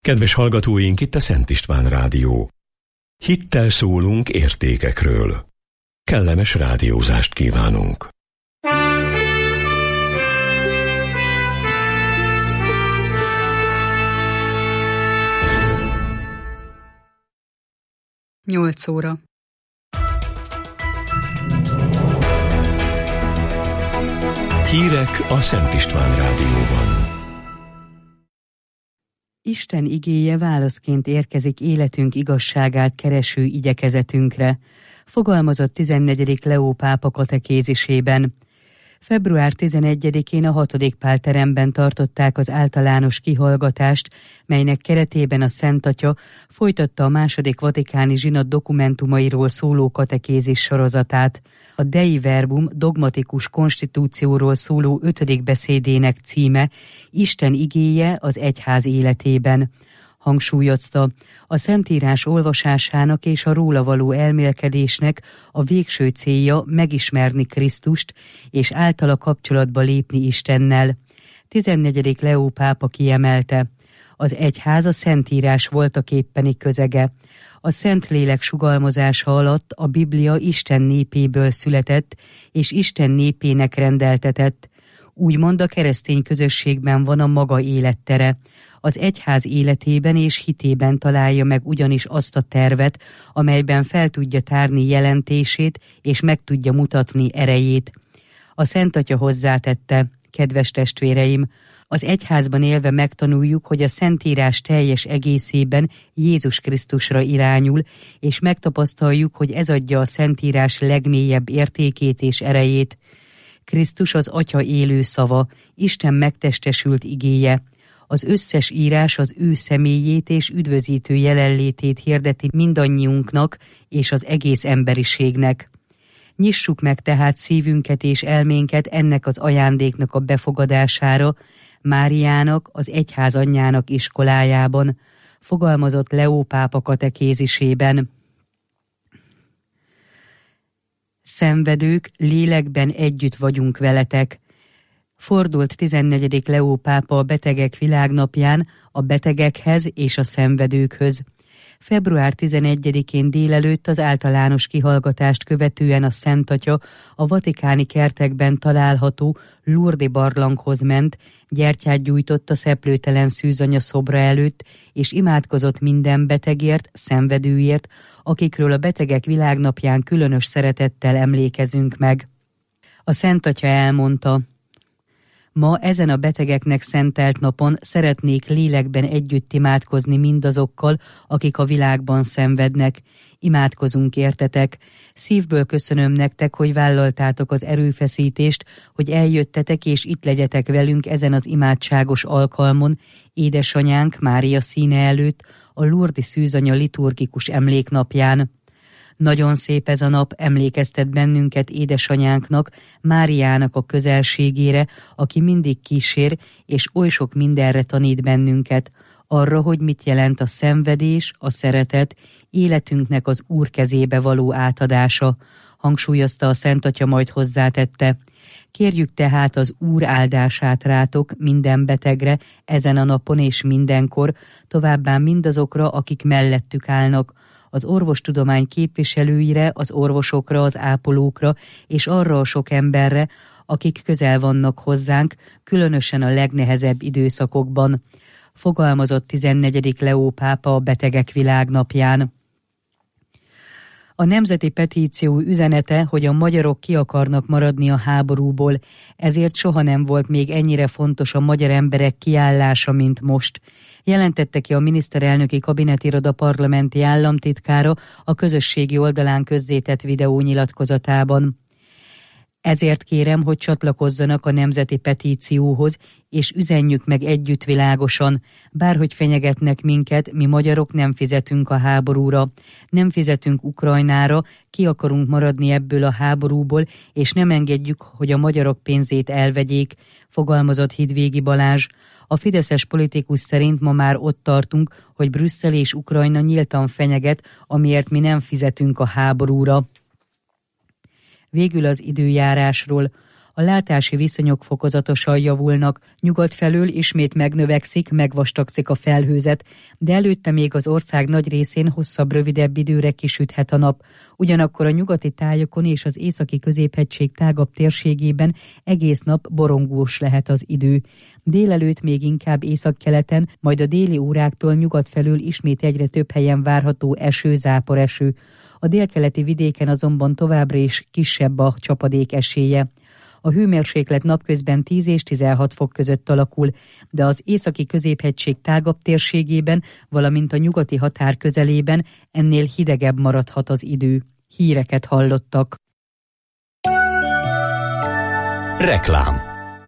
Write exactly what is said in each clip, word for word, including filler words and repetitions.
Kedves hallgatóink, itt a Szent István Rádió. Hittel szólunk értékekről. Kellemes rádiózást kívánunk. Nyolc óra. Hírek a Szent István Rádióban. Isten igéje válaszként érkezik életünk igazságát kereső igyekezetünkre, fogalmazott tizennegyedik Leó pápa katekézisében. február tizenegyedikén a hatodik Pál teremben tartották az általános kihallgatást, melynek keretében a Szent Atya folytatta a második vatikáni zsinat dokumentumairól szóló katekézis sorozatát. A Dei Verbum dogmatikus konstitúcióról szóló ötödik beszédének címe Isten igéje az egyház életében. Hangsúlyozta, a Szentírás olvasásának és a róla való elmélkedésnek a végső célja megismerni Krisztust és általa kapcsolatba lépni Istennel. tizennegyedik Leó pápa kiemelte, az egyház a Szentírás voltaképpeni közege. A Szentlélek sugalmazása alatt a Biblia Isten népéből született és Isten népének rendeltetett. Úgymond a keresztény közösségben van a maga élettere. Az egyház életében és hitében találja meg ugyanis azt a tervet, amelyben fel tudja tárni jelentését és meg tudja mutatni erejét. A Szent Atya hozzátette, kedves testvéreim, az egyházban élve megtanuljuk, hogy a Szentírás teljes egészében Jézus Krisztusra irányul, és megtapasztaljuk, hogy ez adja a Szentírás legmélyebb értékét és erejét. Krisztus az Atya élő szava, Isten megtestesült igéje. Az összes írás az ő személyét és üdvözítő jelenlétét hirdeti mindannyiunknak és az egész emberiségnek. Nyissuk meg tehát szívünket és elménket ennek az ajándéknak a befogadására, Máriának, az egyház anyjának iskolájában, fogalmazott Leó pápa katekézisében. Szenvedők, lélekben együtt vagyunk veletek. Fordult tizennegyedik Leó pápa a Betegek Világnapján a betegekhez és a szenvedőkhöz. február tizenegyedikén délelőtt az általános kihallgatást követően a Szent Atya a vatikáni kertekben található Lourdes barlanghoz ment, gyertyát gyújtott a szeplőtelen szűzanya szobra előtt, és imádkozott minden betegért, szenvedőért, akikről a Betegek Világnapján különös szeretettel emlékezünk meg. A Szent Atya elmondta, ma ezen a betegeknek szentelt napon szeretnék lélekben együtt imádkozni mindazokkal, akik a világban szenvednek. Imádkozunk értetek. Szívből köszönöm nektek, hogy vállaltátok az erőfeszítést, hogy eljöttetek és itt legyetek velünk ezen az imádságos alkalmon, édesanyánk Mária színe előtt, a Lourdes szűzanya liturgikus emléknapján. Nagyon szép ez a nap, emlékeztet bennünket édesanyánknak, Máriának a közelségére, aki mindig kísér, és oly sok mindenre tanít bennünket, arra, hogy mit jelent a szenvedés, a szeretet, életünknek az Úr kezébe való átadása, hangsúlyozta a Szent Atya, majd hozzátette. Kérjük tehát az Úr áldását rátok minden betegre, ezen a napon és mindenkor, továbbá mindazokra, akik mellettük állnak, az orvostudomány képviselőire, az orvosokra, az ápolókra, és arra a sok emberre, akik közel vannak hozzánk, különösen a legnehezebb időszakokban, fogalmazott tizennegyedik Leó pápa a Betegek Világnapján. A nemzeti petíció üzenete, hogy a magyarok ki akarnak maradni a háborúból, ezért soha nem volt még ennyire fontos a magyar emberek kiállása, mint most, jelentette ki a miniszterelnöki kabinetiroda parlamenti államtitkára a közösségi oldalán közzétett videónyilatkozatában. Ezért kérem, hogy csatlakozzanak a nemzeti petícióhoz, és üzenjük meg együtt világosan, bárhogy fenyegetnek minket, mi magyarok nem fizetünk a háborúra, nem fizetünk Ukrajnára, ki akarunk maradni ebből a háborúból, és nem engedjük, hogy a magyarok pénzét elvegyék, fogalmazott Hidvégi Balázs. A fideszes politikus szerint ma már ott tartunk, hogy Brüsszel és Ukrajna nyíltan fenyeget, amiért mi nem fizetünk a háborúra. Végül az időjárásról. A látási viszonyok fokozatosan javulnak, nyugat felől ismét megnövekszik, megvastagszik a felhőzet, de előtte még az ország nagy részén hosszabb, rövidebb időre kisüthet a nap. Ugyanakkor a nyugati tájokon és az északi középhegység tágabb térségében egész nap borongós lehet az idő. Délelőtt még inkább északkeleten, majd a déli óráktól nyugat felől ismét egyre több helyen várható eső, záporeső. A délkeleti vidéken azonban továbbra is kisebb a csapadék esélye. A hőmérséklet napközben tíz és tizenhat fok között alakul, de az északi középhegység tágabb térségében, valamint a nyugati határ közelében ennél hidegebb maradhat az idő. Híreket hallottak. Reklám.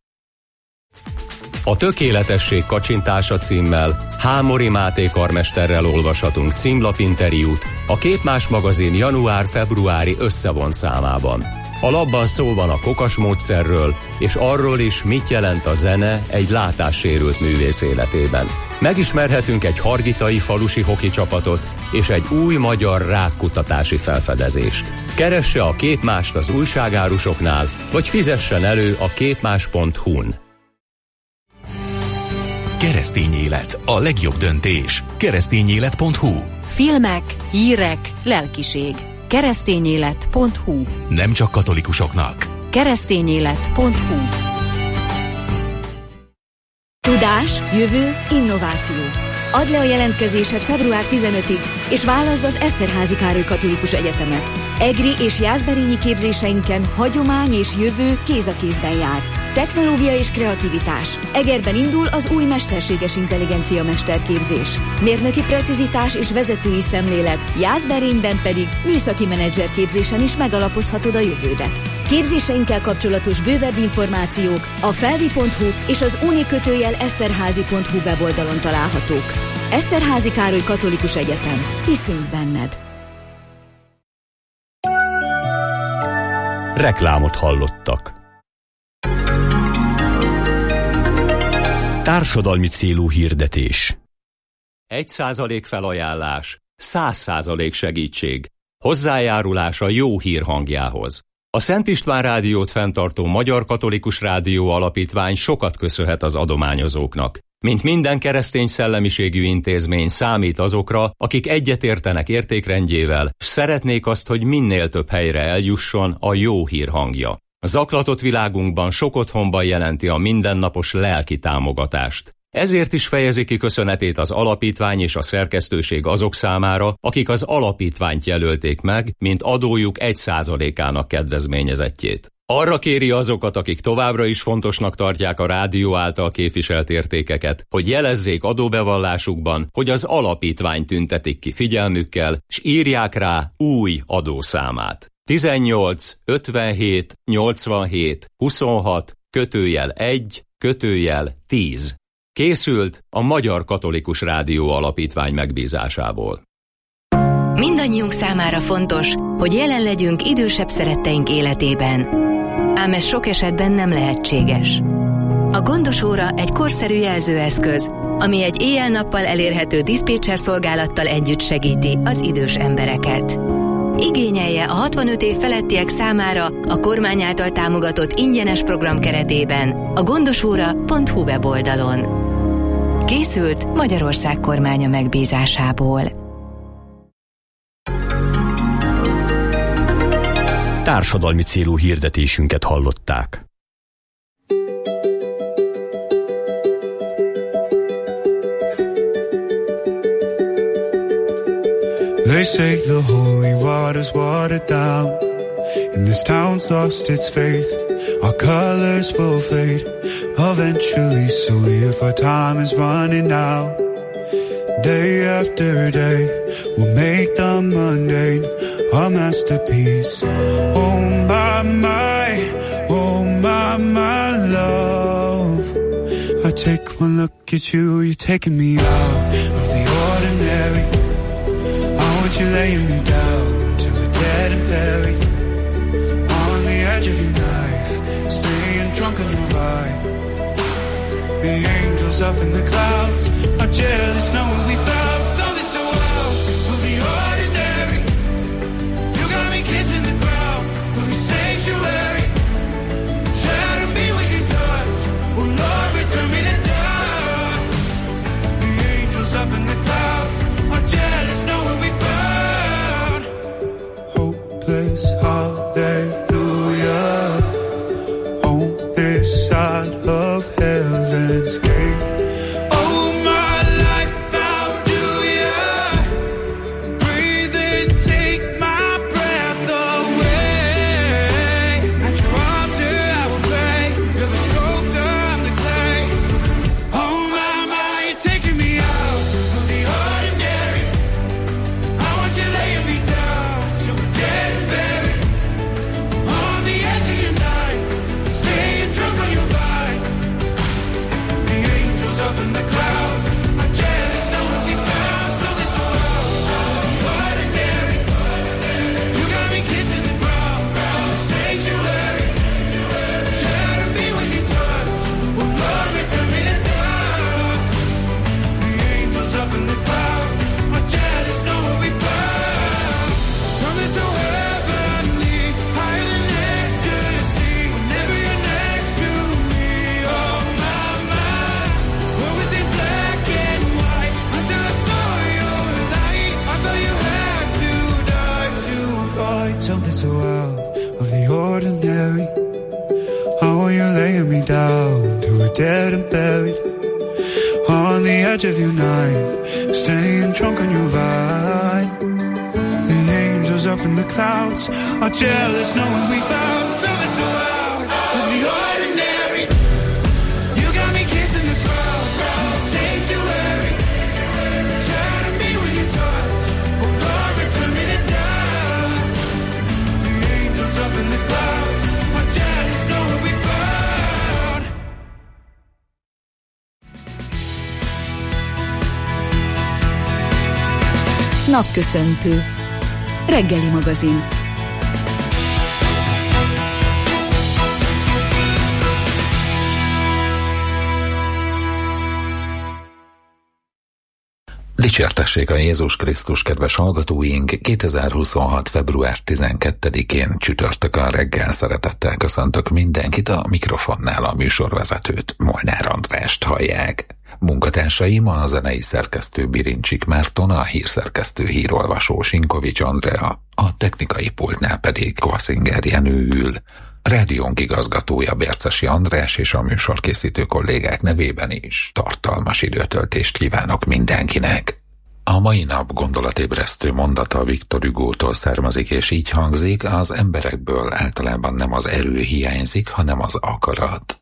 A tökéletesség kacsintása címmel Hámori Máté karmesterrel olvashatunk címlapinterjút a Képmás magazin január-februári összevont számában. A labban szó van a kokas módszerről, és arról is, mit jelent a zene egy látássérült művész életében. Megismerhetünk egy hargitai falusi hoki csapatot és egy új magyar rákkutatási felfedezést. Keresse a Képmást az újságárusoknál, vagy fizessen elő a képmás pont hu-n. Keresztény élet, a legjobb döntés. keresztényélet pont hu. Filmek, hírek, lelkiség. keresztényélet pont hu. Nem csak katolikusoknak. keresztényélet pont hu. Tudás, jövő, innováció. Add le a jelentkezésed február tizenötödikéig, és válaszd az Eszterházy Károly Katolikus Egyetemet. Egri és jászberényi képzéseinken hagyomány és jövő kéz a kézben jár. Technológia és kreativitás. Egerben indul az új mesterséges intelligencia mesterképzés. Mérnöki precizitás és vezetői szemlélet, Jászberényben pedig műszaki menedzserképzésen is megalapozhatod a jövődet. Képzéseinkkel kapcsolatos bővebb információk a felvi pont hu és az unikötőjel eszterházi pont hu weboldalon találhatók. Eszterházy Károly Katolikus Egyetem. Hiszünk benned! Reklámot hallottak. Társadalmi célú hirdetés. Egy százalék felajánlás, száz százalék segítség. Hozzájárulás a jó hír hangjához. A Szent István Rádiót fenntartó Magyar Katolikus Rádió Alapítvány sokat köszönhet az adományozóknak. Mint minden keresztény szellemiségű intézmény számít azokra, akik egyetértenek értékrendjével, s szeretnék azt, hogy minél több helyre eljusson a jó hír hangja. A zaklatott világunkban sok otthonban jelenti a mindennapos lelki támogatást. Ezért is fejezi ki köszönetét az alapítvány és a szerkesztőség azok számára, akik az alapítványt jelölték meg, mint adójuk egy százalékának kedvezményezettjét. Arra kéri azokat, akik továbbra is fontosnak tartják a rádió által képviselt értékeket, hogy jelezzék adóbevallásukban, hogy az alapítvány tüntetik ki figyelmükkel, s írják rá új adószámát. tizennyolc ötvenhét nyolcvanhét huszonhat kötőjel egy kötőjel tíz. Készült a Magyar Katolikus Rádió Alapítvány megbízásából. Mindannyiunk számára fontos, hogy jelen legyünk idősebb szeretteink életében. Ám ez sok esetben nem lehetséges. A gondos óra egy korszerű jelzőeszköz, ami egy éjjel-nappal elérhető diszpécser szolgálattal együtt segíti az idős embereket. Igényelje a hatvanöt év felettiek számára a kormány által támogatott ingyenes program keretében a gondosóra pont hu weboldalon. Készült Magyarország kormánya megbízásából. Társadalmi célú hirdetésünket hallották. They say the holy water's watered down, and this town's lost its faith. Our colors will fade eventually, so if our time is running out, day after day, we'll make the mundane a masterpiece. Oh my, my, oh my, my love, I take one look at you, you're taking me out of the ordinary. You're laying me down till we're dead and buried on the edge of your knife, staying drunk on your vibe. The angels up in the clouds are jealous knowing we found something so out of the ordinary. You got me kissing the ground of your sanctuary. side of heaven's gate. Oh, my life, how do you breathe and take my breath away? At your altar I will pray. You're the sculptor, I'm the clay. Oh, my, my, you're taking me out of the ordinary. I want you laying me down so we're dead and buried. On the edge of your knife, staying drunk on your vine. The angels up in the clouds are jealous knowing we found something so ordinary. You got me kissing the ground, the sanctuary. Shadow me when you touch, will love return me to dust. The angels up in the clouds are jealous knowing we found something so heavenly, higher than ecstasy. Whenever you're next to me, oh my, my. What was it black and white until I saw your light? I thought you had to die to fight something so out of the ordinary. How are you laying me down to a dead and buried? On the edge of your knife, staying drunk on your vine. The angels up in the clouds are jealous knowing we found something so out of the ordinary. You got me kissing the ground, the sanctuary. Shadow me when you touch, oh Lord, return me to dust. The angels up in the clouds are jealous knowing we found. Napköszöntő. Reggeli magazin. Dicsértessék a Jézus Krisztus, kedves hallgatóink! kétezer-huszonhat. február tizenkettedikén csütörtökön reggel szeretettel köszöntök mindenkit, a mikrofonnál a műsorvezetőt, Molnár Andrást hallják. Munkatársaim a zenei szerkesztő Birincsik Márton, a hírszerkesztő hírolvasó Sinkovics Andrea, a technikai pultnál pedig Koaszinger Jenő ül. Rádiónk igazgatója Bércesi András és a műsorkészítő kollégák nevében is tartalmas időtöltést kívánok mindenkinek. A mai nap gondolatébresztő mondata Victor Hugótól származik, és így hangzik: az emberekből általában nem az erő hiányzik, hanem az akarat.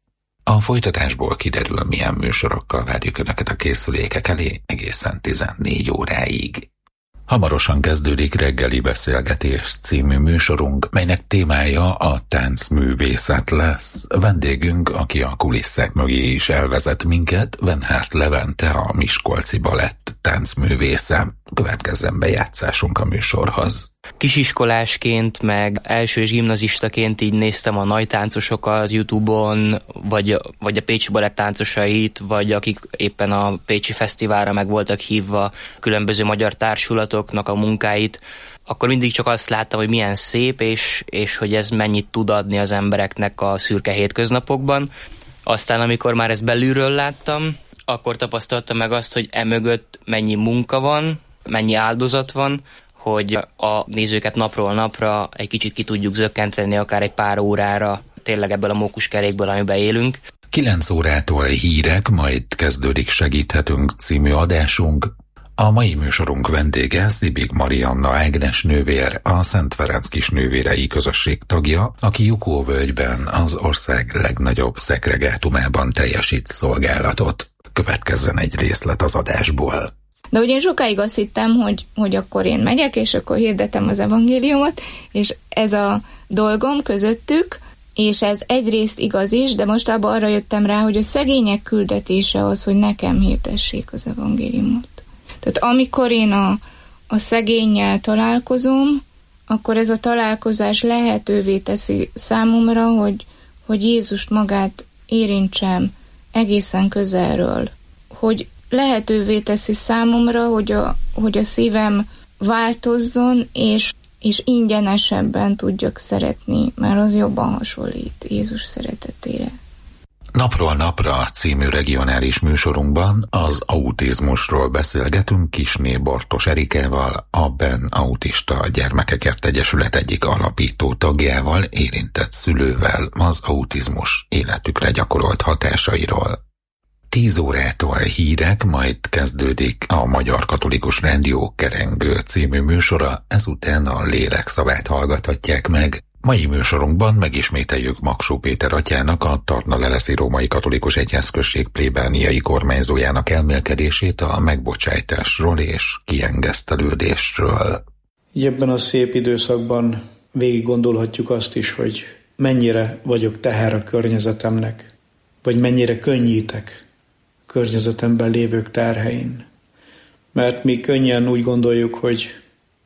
A folytatásból kiderül, milyen műsorokkal várjuk Önöket a készülékek elé egészen tizennégy óráig. Hamarosan kezdődik Reggeli Beszélgetés című műsorunk, melynek témája a táncművészet lesz. Vendégünk, aki a kulisszák mögé is elvezet minket, Venhárt Levente, a Miskolci Balett táncművésze. Következzen bejátszásunk a műsorhoz. Kisiskolásként, meg első és gimnazistaként így néztem a nagy táncosokat YouTube-on, vagy, vagy a Pécsi Balett táncosait, vagy akik éppen a Pécsi Fesztiválra meg voltak hívva, különböző magyar társulatoknak a munkáit. Akkor mindig csak azt láttam, hogy milyen szép, és, és hogy ez mennyit tud adni az embereknek a szürke hétköznapokban. Aztán, amikor már ezt belülről láttam, akkor tapasztaltam meg azt, hogy emögött mennyi munka van, mennyi áldozat van, hogy a nézőket napról napra egy kicsit ki tudjuk zökkenteni, akár egy pár órára, tényleg ebből a mókuskerékből, amiben élünk. kilenc órától hírek, majd kezdődik Segíthetünk című adásunk. A mai műsorunk vendége Szibig Marianna Ágnes nővér, a Szent Ferenc Kisnővérei Közösség tagja, aki Jukóvölgyben, az ország legnagyobb szegregátumában teljesít szolgálatot. Következzen egy részlet az adásból. De ugye én sokáig azt hittem, hogy, hogy akkor én megyek, és akkor hirdetem az evangéliumot, és ez a dolgom közöttük, és ez egyrészt igaz is, de most abban arra jöttem rá, hogy a szegények küldetése az, hogy nekem hirdessék az evangéliumot. Tehát amikor én a, a szegénnyel találkozom, akkor ez a találkozás lehetővé teszi számomra, hogy, hogy Jézust magát érintsem egészen közelről. Hogy lehetővé teszi számomra, hogy a, hogy a szívem változzon, és, és ingyenesebben tudjak szeretni, mert az jobban hasonlít Jézus szeretetére. Napról napra című regionális műsorunkban az autizmusról beszélgetünk Kisné Bortos Erikával, a Ben Autista Gyermekekért Egyesület egyik alapító tagjával, érintett szülővel az autizmus életükre gyakorolt hatásairól. Tíz órától hírek, majd kezdődik a Magyar Katolikus Rádió Kerengő című műsora, ezután a Lélek szavát hallgathatják meg. Mai műsorunkban megismételjük Maksó Péter atyának, a Tarna-Leleszi Római Katolikus Egyházközség plébániai kormányzójának elmélkedését a megbocsájtásról és kiengesztelődésről. Így ebben a szép időszakban végig gondolhatjuk azt is, hogy mennyire vagyok teher a környezetemnek, vagy mennyire könnyítek a környezetemben lévők terhein. Mert mi könnyen úgy gondoljuk, hogy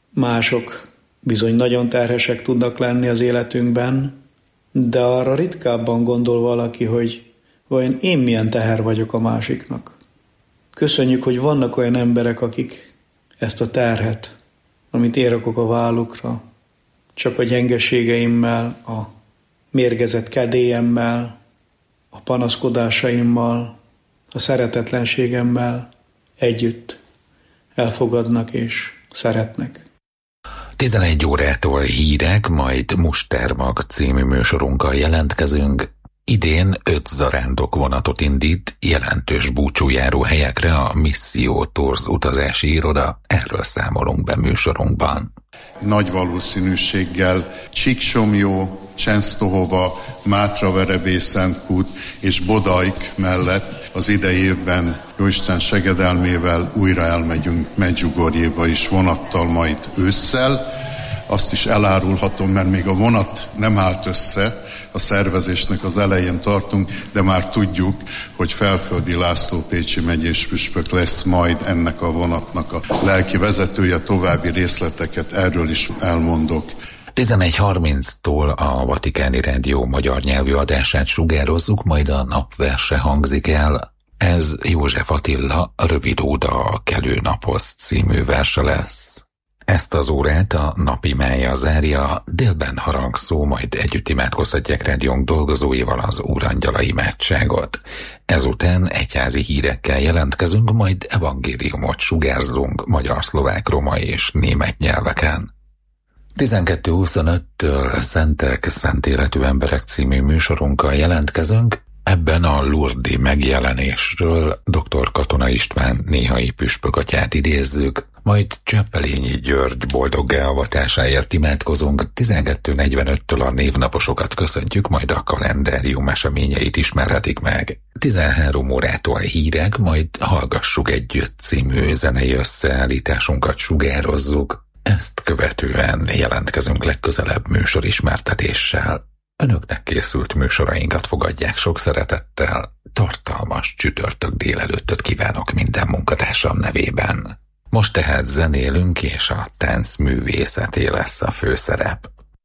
mások bizony nagyon terhesek tudnak lenni az életünkben, de arra ritkábban gondol valaki, hogy vajon én milyen teher vagyok a másiknak. Köszönjük, hogy vannak olyan emberek, akik ezt a terhet, amit én rakok a vállukra, csak a gyengeségeimmel, a mérgezett kedélyemmel, a panaszkodásaimmal, a szeretetlenségemmel együtt elfogadnak és szeretnek. tizenegy órától hírek, majd Mustermag című műsorunkkal jelentkezünk. Idén öt zarándok vonatot indít jelentős búcsújáró helyekre a Misszió Tours utazási iroda, erről számolunk be műsorunkban. Nagy valószínűséggel Csíksomlyó, Csensztohova, Mátraverebészentkút és Bodajk mellett az idei évben Jóisten segedelmével újra elmegyünk Medjugorjéba is vonattal majd ősszel. Azt is elárulhatom, mert még a vonat nem állt össze, a szervezésnek az elején tartunk, de már tudjuk, hogy Felföldi László pécsi megyés püspök lesz majd ennek a vonatnak a lelki vezetője, további részleteket erről is elmondok. tizenegy harminctól a Vatikáni Rádió magyar nyelvű adását sugározzuk, majd a napverse hangzik el. Ez József Attila Rövid óda a kelő naphoz című verse lesz. Ezt az órát a napimája zárja, délben harangszó, majd együtt imádkozhatják rádiónk dolgozóival az Úrangyala imádságot. Ezután egyházi hírekkel jelentkezünk, majd evangéliumot sugárzunk magyar, szlovák, roma és német nyelveken. tizenkettő huszonöttől Szentek, Szent Életű Emberek című műsorunkkal jelentkezünk. Ebben a Lourdes megjelenésről dr. Katona István néhai püspökatyát idézzük, majd Cseppelényi György boldoggá avatásáért imádkozunk, tizenkettő negyvenöttől a névnaposokat köszöntjük, majd a kalendárium eseményeit ismerhetik meg. tizenhárom órától hírek, majd Hallgassuk együtt című zenei összeállításunkat sugározzuk. Ezt követően jelentkezünk legközelebb műsorismertetéssel. Önöknek készült műsorainkat fogadják sok szeretettel. Tartalmas csütörtök délelőttöt kívánok minden munkatársam nevében. Most tehát zenélünk, és a tánc művészeté lesz a főszerep.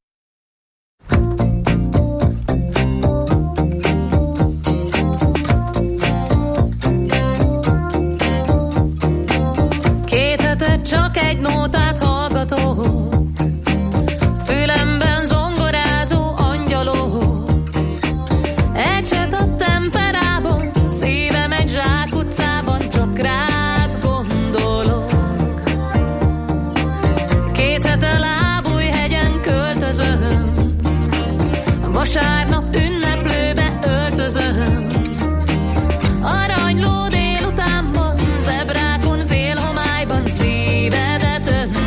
Két hete csak egy nótát hallgató, fülemben zongorázó angyaló, egy cset a temperában, szívem egy zsákutcában, csak rád gondolok. Két hete Lábújhegyen költözöm, vasárnap ünneplőbe öltözöm, aranyló délutánban, zebrákon félhomályban szívedet ön.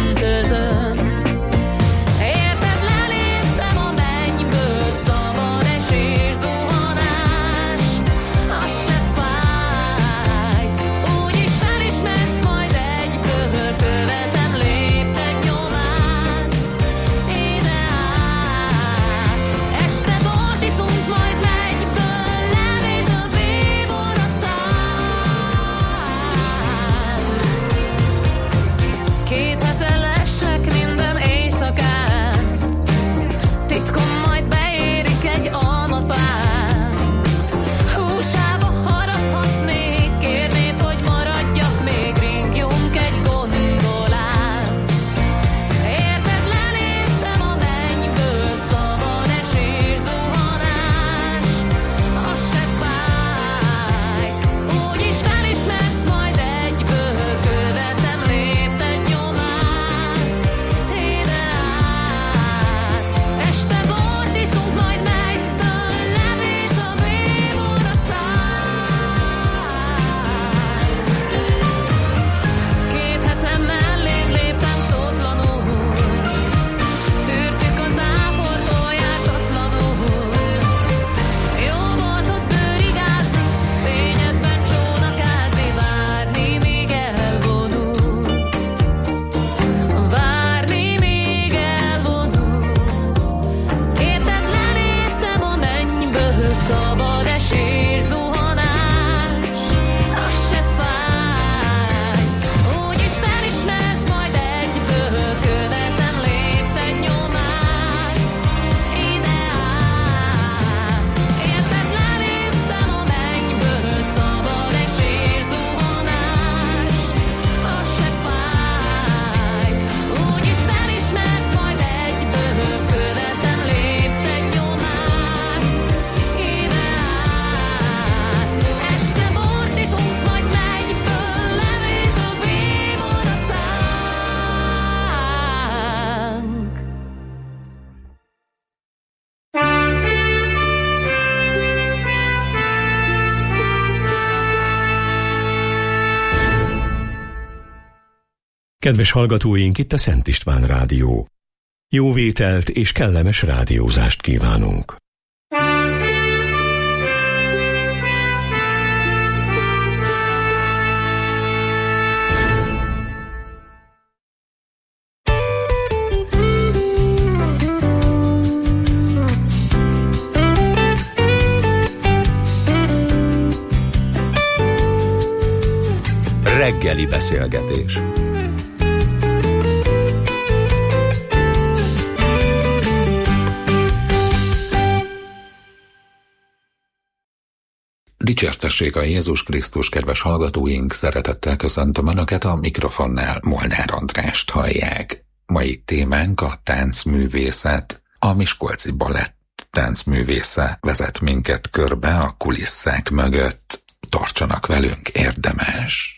Kedves hallgatóink, itt a Szent István Rádió. Jó vételt és kellemes rádiózást kívánunk. Reggeli beszélgetés. Dicsértessék a Jézus Krisztus, kedves hallgatóink, szeretettel köszöntöm Önöket, a mikrofonnál Molnár Andrást hallják. Mai témánk a táncművészet. A Miskolci Balett táncművésze vezet minket körbe a kulisszák mögött. Tartsanak velünk, érdemes!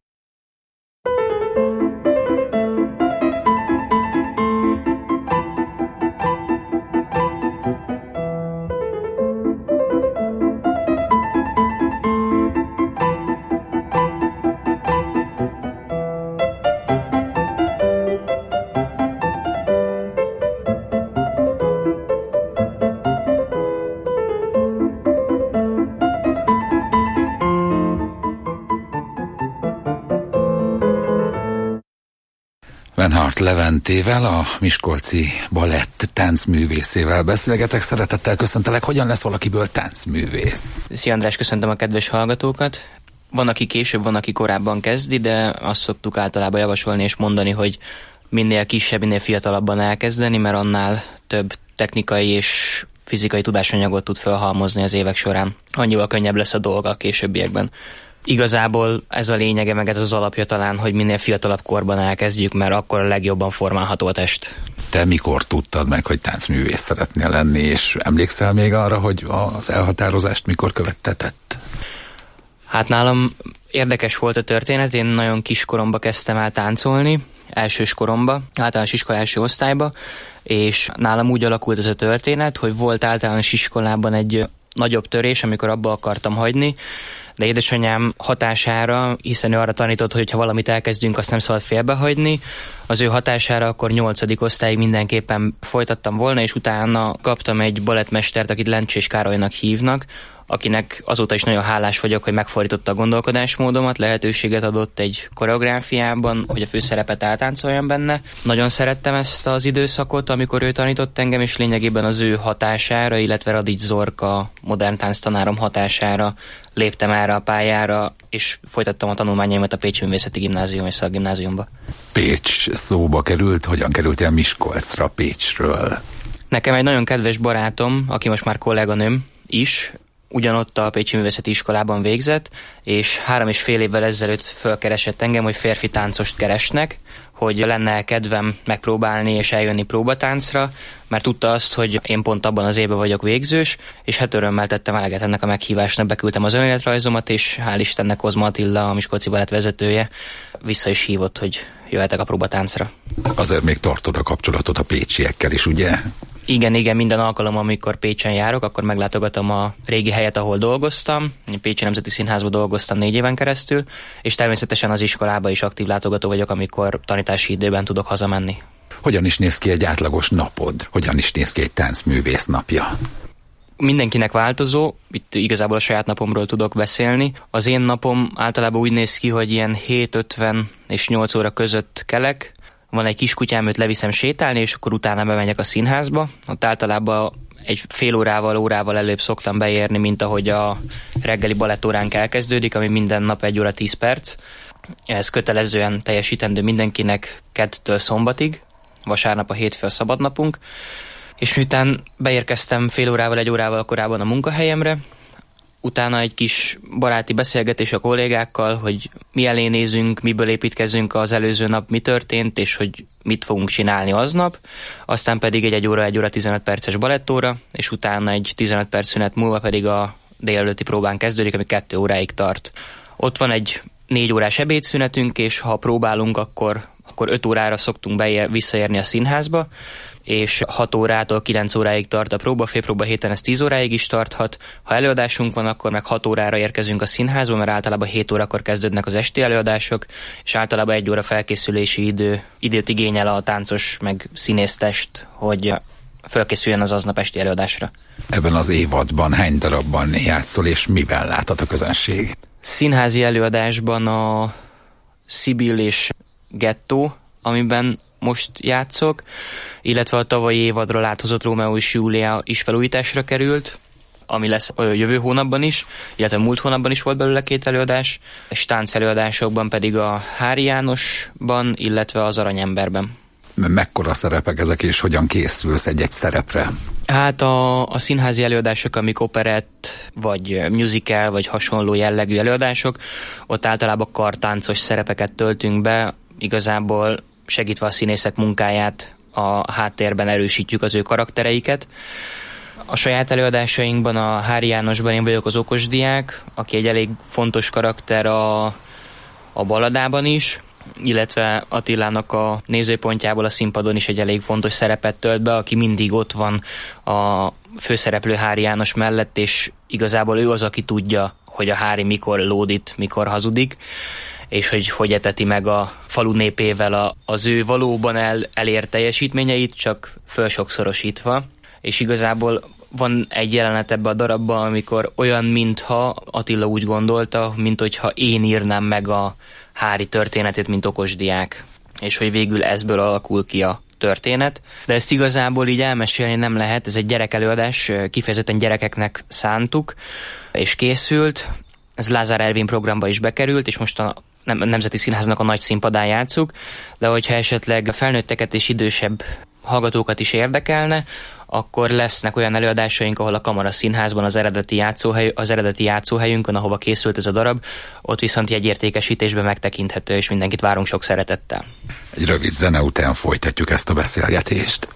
Bernhard Leventével, a Miskolci Balett táncművészével beszélgetek. Szeretettel köszöntelek. Hogyan lesz valakiből táncművész? Szia András, köszöntöm a kedves hallgatókat. Van, aki később, van, aki korábban kezdi, de azt szoktuk általában javasolni és mondani, hogy minél kisebb, minél fiatalabban elkezdeni, mert annál több technikai és fizikai tudásanyagot tud felhalmozni az évek során. Annyival könnyebb lesz a dolga a későbbiekben. Igazából ez a lényege, meg ez az alapja talán, hogy minél fiatalabb korban elkezdjük, mert akkor a legjobban formálható a test. Te mikor tudtad meg, hogy táncművész szeretnél lenni, és emlékszel még arra, hogy az elhatározást mikor követtetett? Hát nálam érdekes volt a történet, én nagyon kiskoromba kezdtem el táncolni, elsős koromba, általános iskola első osztályba, és nálam úgy alakult ez a történet, hogy volt általános iskolában egy nagyobb törés, amikor abba akartam hagyni, de édesanyám hatására, hiszen ő arra tanított, hogy ha valamit elkezdünk, azt nem szabad félbehagyni, az ő hatására akkor nyolcadik osztályig mindenképpen folytattam volna, és utána kaptam egy balettmestert, akit Lencsés Károlynak hívnak, akinek azóta is nagyon hálás vagyok, hogy megfordította a gondolkodásmódomat, lehetőséget adott egy koreográfiában, hogy a főszerepet eltáncoljam benne. Nagyon szerettem ezt az időszakot, amikor ő tanított engem, és lényegében az ő hatására, illetve Radics Zorka modern tánctanárom hatására léptem erre a pályára, és folytattam a tanulmányaimat a Pécsi Művészeti Gimnázium és Szakgimnáziumba. Pécs szóba került, hogyan kerültél Miskolcra Pécsről? Nekem egy nagyon kedves barátom, aki most már kolléganőm is, ugyanott a Pécsi Művészeti Iskolában végzett, és három és fél évvel ezelőtt fölkeresett engem, hogy férfi táncost keresnek, hogy lenne kedvem megpróbálni és eljönni próbatáncra, mert tudta azt, hogy én pont abban az évben vagyok végzős, és hát örömmel tettem eleget ennek a meghívásnak, beküldtem az önéletrajzomat, és hál' Istennek Kozma Attila, a Miskolci Balett vezetője, vissza is hívott, hogy jöhetek a próbatáncra. Azért még tartod a kapcsolatot a pécsiekkel is, ugye? Igen, igen, minden alkalom, amikor Pécsen járok, akkor meglátogatom a régi helyet, ahol dolgoztam. Én Pécsi Nemzeti Színházban dolgoztam négy éven keresztül, és természetesen az iskolába is aktív látogató vagyok, amikor tanítási időben tudok hazamenni. Hogyan is néz ki egy átlagos napod? Hogyan is néz ki egy táncművész napja? Mindenkinek változó, itt igazából a saját napomról tudok beszélni. Az én napom általában úgy néz ki, hogy ilyen hét ötven és nyolc óra között kelek, van egy kiskutyám, őt leviszem sétálni, és akkor utána bemegyek a színházba. Ott általában egy fél órával, órával előbb szoktam beérni, mint ahogy a reggeli balettóránk elkezdődik, ami minden nap egy óra tíz perc. Ez kötelezően teljesítendő mindenkinek kettőtől szombatig, vasárnap a hétfő a szabadnapunk. És miután beérkeztem fél órával, egy órával korábban a munkahelyemre, utána egy kis baráti beszélgetés a kollégákkal, hogy mi elé nézünk, miből építkezünk az előző nap, mi történt, és hogy mit fogunk csinálni aznap. Aztán pedig egy egy óra, egy óra tizenöt perces balettóra, és utána egy tizenöt perc szünet múlva pedig a délelőtti próbán kezdődik, ami kettő óráig tart. Ott van egy négy órás ebédszünetünk, és ha próbálunk, akkor, akkor öt órára szoktunk beér, visszaérni a színházba, és hat órától kilenc óráig tart a próba, félpróba héten ez tíz óráig is tarthat. Ha előadásunk van, akkor meg hat órára érkezünk a színházba, mert általában hét órakor kezdődnek az esti előadások, és általában egy óra felkészülési idő, időt igényel a táncos meg színésztest, hogy felkészüljön az aznap esti előadásra. Ebben az évadban hány darabban játszol, és miben láthat a közönség? Színházi előadásban a Szibil és Gettó, amiben most játszok, illetve a tavalyi évadról áthozott Rómeó és Júlia is felújításra került, ami lesz jövő hónapban is, illetve múlt hónapban is volt belőle két előadás, és tánc előadásokban pedig a Hári Jánosban, illetve az Aranyemberben. Mekkora szerepek ezek, és hogyan készülsz egy-egy szerepre? Hát a, a színházi előadások, amik operett, vagy musical, vagy hasonló jellegű előadások, ott általában kartáncos szerepeket töltünk be, igazából segítve a színészek munkáját, a háttérben erősítjük az ő karaktereiket. A saját előadásainkban, a Hári Jánosban én vagyok az okos diák, aki egy elég fontos karakter a, a Baladában is, illetve Attilának a nézőpontjából a színpadon is egy elég fontos szerepet tölt be, aki mindig ott van a főszereplő Hári János mellett, és igazából ő az, aki tudja, hogy a Hári mikor lódít, mikor hazudik, és hogy hogy eteti meg a falu népével a, az ő valóban el, elért teljesítményeit, csak fölsokszorosítva. És igazából van egy jelenet ebbe a darabban, amikor olyan, mintha Attila úgy gondolta, mint hogyha én írnám meg a Hári történetét, mint okos diák, és hogy végül ezből alakul ki a történet. De ezt igazából így elmesélni nem lehet, ez egy gyerekelőadás, kifejezetten gyerekeknek szántuk, és készült. Ez Lázár Ervin programba is bekerült, és most a Nemzeti Színháznak a nagy színpadán játszuk, de hogyha esetleg felnőtteket és idősebb hallgatókat is érdekelne, akkor lesznek olyan előadásaink, ahol a Kamara Színházban az eredeti, játszóhely, az eredeti játszóhelyünkön, ahova készült ez a darab, ott viszont jegyértékesítésben megtekinthető, és mindenkit várunk sok szeretettel. Egy rövid zene után folytatjuk ezt a beszélgetést.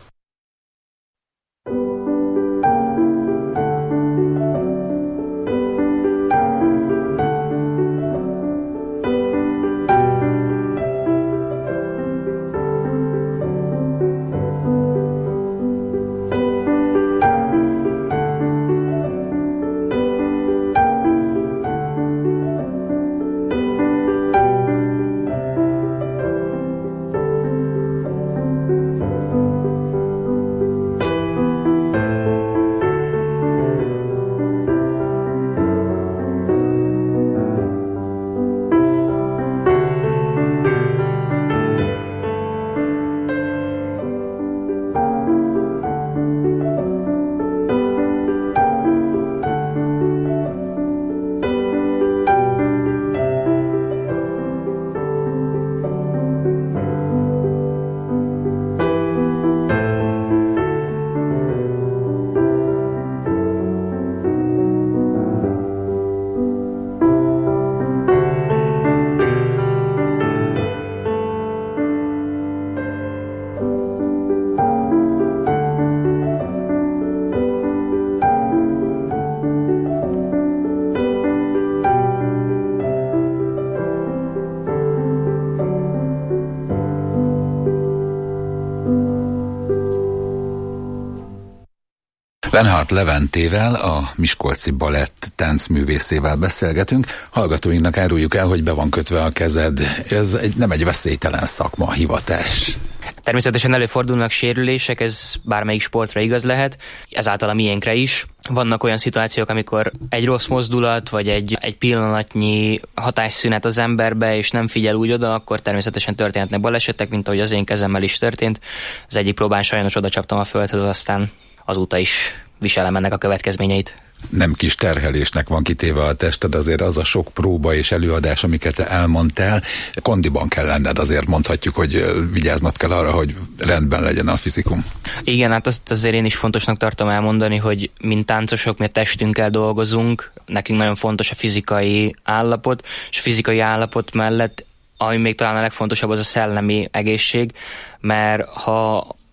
Lenhardt Leventével, a Miskolci Balett táncművészével beszélgetünk. Hallgatóinknak áruljuk el, hogy be van kötve a kezed. Ez egy, nem egy veszélytelen szakma, a hivatás. Természetesen előfordulnak sérülések, ez bármelyik sportra igaz lehet, ezáltal a miénkre is. Vannak olyan szituációk, amikor egy rossz mozdulat, vagy egy, egy pillanatnyi hatásszünet az emberbe, és nem figyel úgy oda, akkor természetesen történhetnek balesetek, mint ahogy az én kezemmel is történt. Az egyik próbán sajnos oda csaptam a földhöz, aztán azóta is viselem ennek a következményeit. Nem kis terhelésnek van kitéve a tested, azért az a sok próba és előadás, amiket te elmondtál, kondiban kell lenned, azért mondhatjuk, hogy vigyáznod kell arra, hogy rendben legyen a fizikum. Igen, hát azt azért én is fontosnak tartom elmondani, hogy mint táncosok, mi a testünkkel dolgozunk, nekünk nagyon fontos a fizikai állapot, és a fizikai állapot mellett, ami még talán a legfontosabb, az a szellemi egészség, mert ha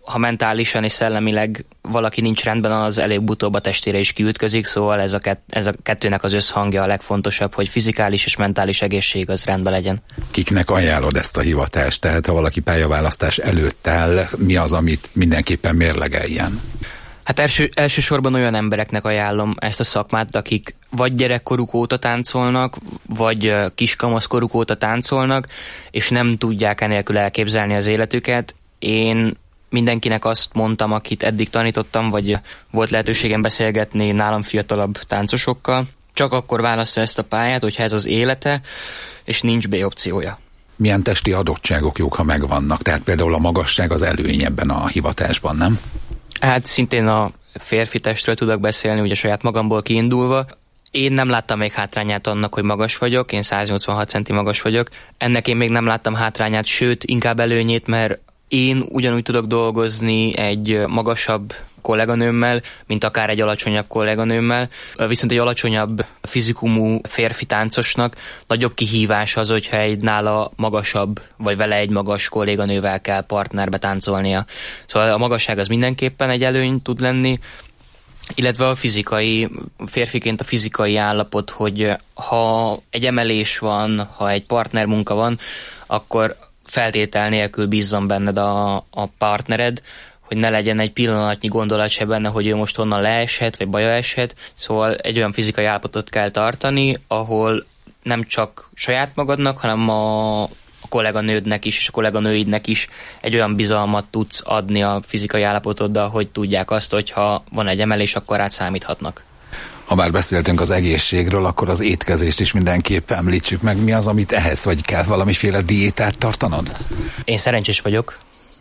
ha mentálisan és szellemileg valaki nincs rendben, az előbb-utóbb a testére is kiütközik, szóval ez a, kett, ez a kettőnek az összhangja a legfontosabb, hogy fizikális és mentális egészség az rendben legyen. Kiknek ajánlod ezt a hivatást? Tehát ha valaki pályaválasztás előtt áll, mi az, amit mindenképpen mérlegeljen? Hát első, elsősorban olyan embereknek ajánlom ezt a szakmát, akik vagy gyerekkoruk óta táncolnak, vagy kiskamaszkoruk óta táncolnak, és nem tudják enélkül elképzelni az életüket. Én mindenkinek azt mondtam, akit eddig tanítottam, vagy volt lehetőségem beszélgetni nálam fiatalabb táncosokkal, csak akkor válassza ezt a pályát, hogyha ez az élete, és nincs B-opciója. Milyen testi adottságok jók, ha megvannak? Tehát például a magasság az előny ebben a hivatásban, nem? Hát szintén a férfi testről tudok beszélni, ugye saját magamból kiindulva. Én nem láttam még hátrányát annak, hogy magas vagyok, én száz nyolcvanhat centi magas vagyok. Ennek én még nem láttam hátrányát, sőt, inkább előnyét, mert én ugyanúgy tudok dolgozni egy magasabb kolléganőmmel, mint akár egy alacsonyabb kolléganőmmel. Viszont egy alacsonyabb fizikumú férfi táncosnak nagyobb kihívás az, hogyha egy nála magasabb, vagy vele egy magas kolléganővel kell partnerbe táncolnia. Szóval a magasság az mindenképpen egy előny tud lenni, illetve a fizikai, férfiként a fizikai állapot, hogy ha egy emelés van, ha egy partnermunka van, akkor feltétel nélkül bízzon benned a, a partnered, hogy ne legyen egy pillanatnyi gondolat se benne, hogy ő most honnan leeshet, vagy baja eshet. Szóval egy olyan fizikai állapotot kell tartani, ahol nem csak saját magadnak, hanem a, a kolléganődnek is, és a kolléganőidnek is egy olyan bizalmat tudsz adni a fizikai állapotoddal, hogy tudják azt, hogy ha van egy emelés, akkor rád számíthatnak. Ha már beszéltünk az egészségről, akkor az étkezést is mindenképp említsük meg. Mi az, amit ehhez, vagy kell valamiféle diétát tartanod? Én szerencsés vagyok,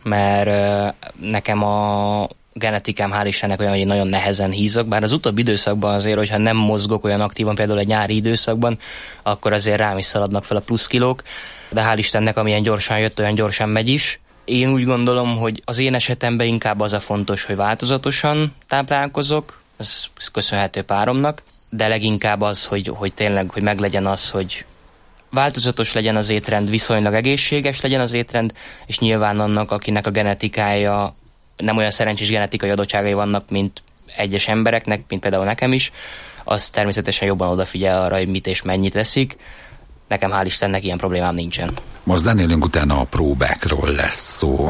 mert nekem a genetikám hál' Istennek olyan, hogy én nagyon nehezen hízok, bár az utóbbi időszakban azért, hogyha nem mozgok olyan aktívan, például egy nyári időszakban, akkor azért rám is szaladnak fel a plusz kilók, de hál' Istennek, amilyen gyorsan jött, olyan gyorsan megy is. Én úgy gondolom, hogy az én esetemben inkább az a fontos, hogy változatosan táplálkozok, ez köszönhető páromnak, de leginkább az, hogy, hogy tényleg, hogy meglegyen az, hogy változatos legyen az étrend, viszonylag egészséges legyen az étrend, és nyilván annak, akinek a genetikája, nem olyan szerencsés genetikai adottságai vannak, mint egyes embereknek, mint például nekem is, az természetesen jobban odafigyel arra, hogy mit és mennyit eszik. Nekem hál' Istennek ilyen problémám nincsen. Most zenélünk, utána a próbákról lesz szó.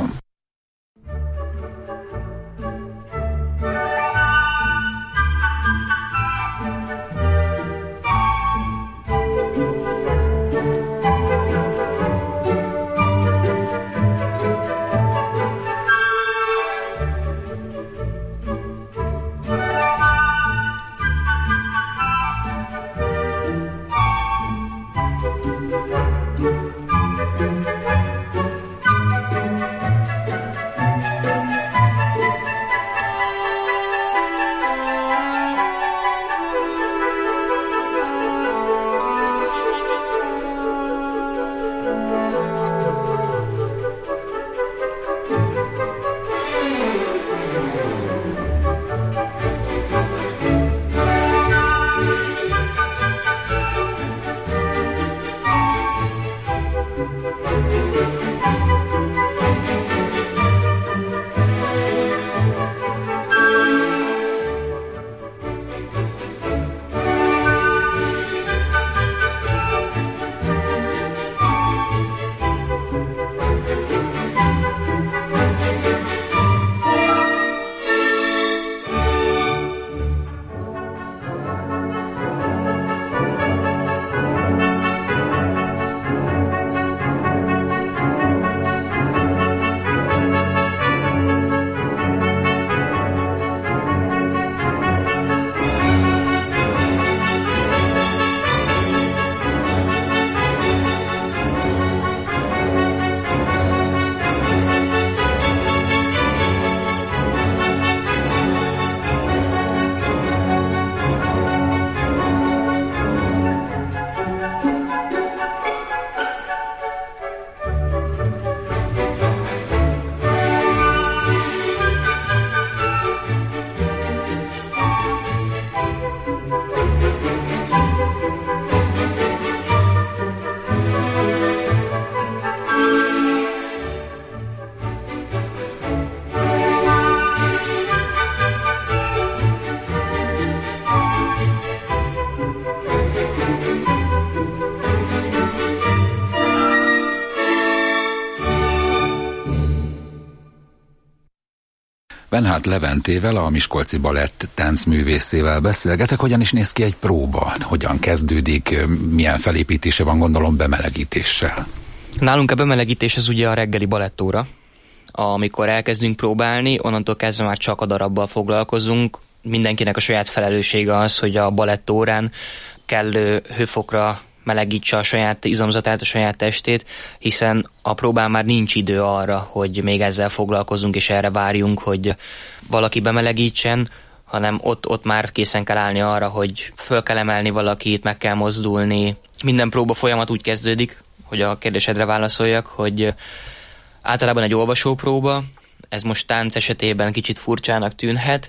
Bernhard Leventével, a Miskolci Balett táncművészével beszélgetek. Hogyan is néz ki egy próba? Hogyan kezdődik? Milyen felépítése van, gondolom bemelegítéssel? Nálunk a bemelegítés az ugye a reggeli balettóra. Amikor elkezdünk próbálni, onnantól kezdve már csak a darabbal foglalkozunk. Mindenkinek a saját felelőssége az, hogy a balettórán kellő hőfokra melegítse a saját izomzatát, a saját testét, hiszen a próbán már nincs idő arra, hogy még ezzel foglalkozunk és erre várjunk, hogy valaki bemelegítsen, hanem ott, ott már készen kell állni arra, hogy föl kell emelni valakit, meg kell mozdulni. Minden próba folyamat úgy kezdődik, hogy a kérdésedre válaszoljak, hogy általában egy olvasópróba, ez most tánc esetében kicsit furcsának tűnhet,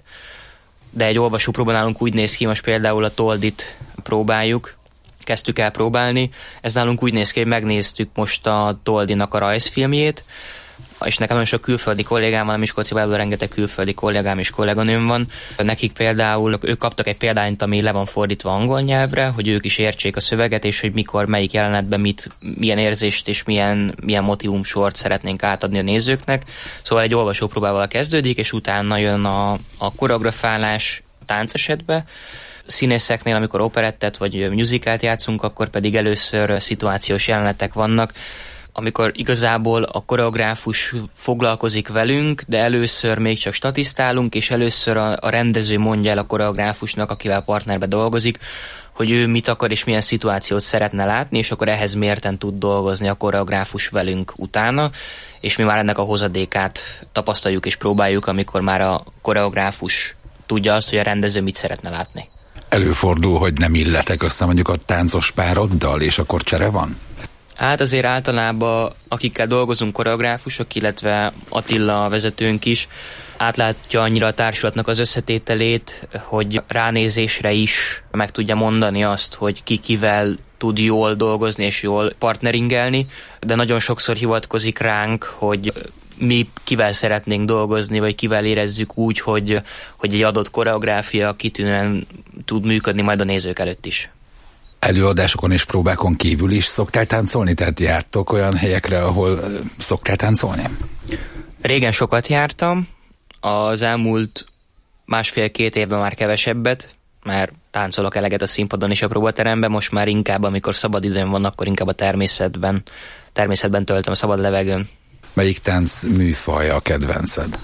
de egy olvasópróba nálunk úgy néz ki, most például a Toldit próbáljuk, kezdtük el próbálni, ez nálunk úgy néz ki, hogy megnéztük most a Toldinak a rajzfilmjét, és nekem nagyon sok külföldi kollégám van, a Miskolci Ballettban rengeteg külföldi kollégám és kolléganőm van. Nekik például, ők kaptak egy példányt, ami le van fordítva angol nyelvre, hogy ők is értsék a szöveget, és hogy mikor, melyik jelenetben mit, milyen érzést és milyen, milyen motivumsort szeretnénk átadni a nézőknek. Szóval egy olvasópróbával kezdődik, és utána jön a, a koreografálás tánc esetben. Színészeknél, amikor operettet vagy musicalt játszunk, akkor pedig először szituációs jelenetek vannak, amikor igazából a koreográfus foglalkozik velünk, de először még csak statisztálunk, és először a, a rendező mondja el a koreográfusnak, akivel partnerbe dolgozik, hogy ő mit akar és milyen szituációt szeretne látni, és akkor ehhez mérten tud dolgozni a koreográfus velünk utána, és mi már ennek a hozadékát tapasztaljuk és próbáljuk, amikor már a koreográfus tudja azt, hogy a rendező mit szeretne látni. Előfordul, hogy nem illetek össze mondjuk a táncos pároddal, és akkor csere van? Hát azért általában, akikkel dolgozunk, koreográfusok, illetve Attila a vezetőnk is, átlátja annyira a társulatnak az összetételét, hogy ránézésre is meg tudja mondani azt, hogy ki kivel tud jól dolgozni és jól partneringelni, de nagyon sokszor hivatkozik ránk, hogy mi kivel szeretnénk dolgozni, vagy kivel érezzük úgy, hogy, hogy egy adott koreográfia kitűnően tud működni majd a nézők előtt is. Előadásokon és próbákon kívül is szoktál táncolni? Tehát jártok olyan helyekre, ahol szoktál táncolni? Régen sokat jártam, az elmúlt másfél-két évben már kevesebbet, mert táncolok eleget a színpadon és a próbateremben, most már inkább, amikor szabad időm van, akkor inkább a természetben, természetben töltöm a szabad levegőn. Melyik tánc műfaj a kedvenced?